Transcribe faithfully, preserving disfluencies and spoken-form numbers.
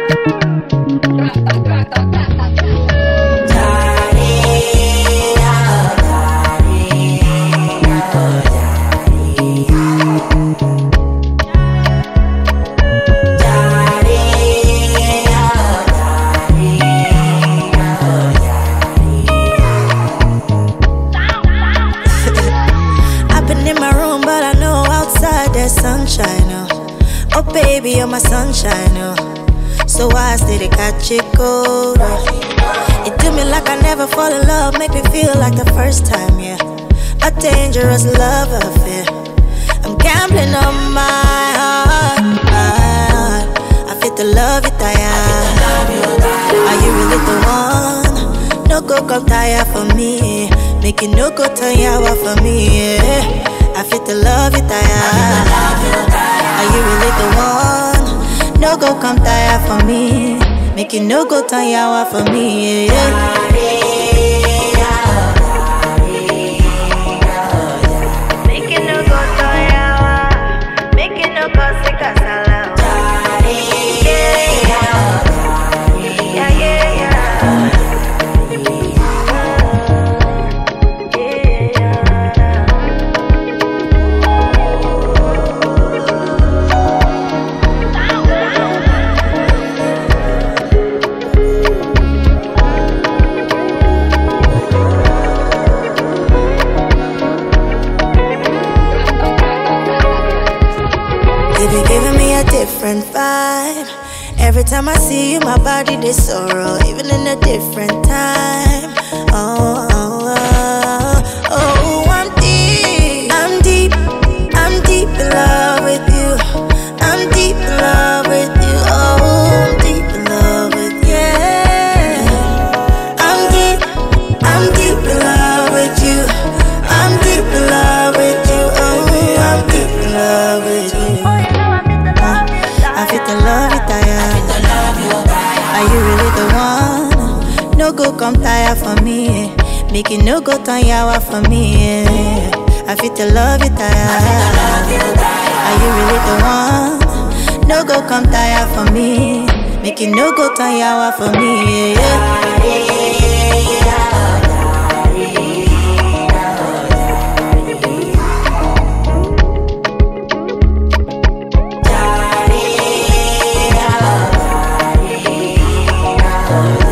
Sunshine, oh. Oh baby, you're my sunshine, oh. So why still they catch it cold, oh. It do me like I never fall in love, make me feel like the first time, yeah. A dangerous love affair. I'm gambling on my heart, my heart. I fit the love you tire. Are you really the one? No go come tire for me. Make it no go turn yawa for me, yeah. I fit the love you tire. Are you really the one? No go come tire for me. Make it no go turn yawa for me, yeah. Make it no go turn yawa. Make it no go sick as a yeah, yeah, yeah, yeah. You be giving me a different vibe. Every time I see you, my body they sorrow, even in a different time. Oh, oh, oh, oh, I'm deep, I'm deep, I'm deep in love with you. I'm deep in love with you. Oh, I'm deep in love with you. Yeah. I'm deep, I'm deep in love with you. I'm deep in love with you. Oh, I'm deep in love with you. I fit the love you tire. Are you really the one? No go come tire for me. Make it no go turn yawa for me. I fit the love you tire. Are you really the one? No go come tire for me. Make it no go turn yawa for me. Oh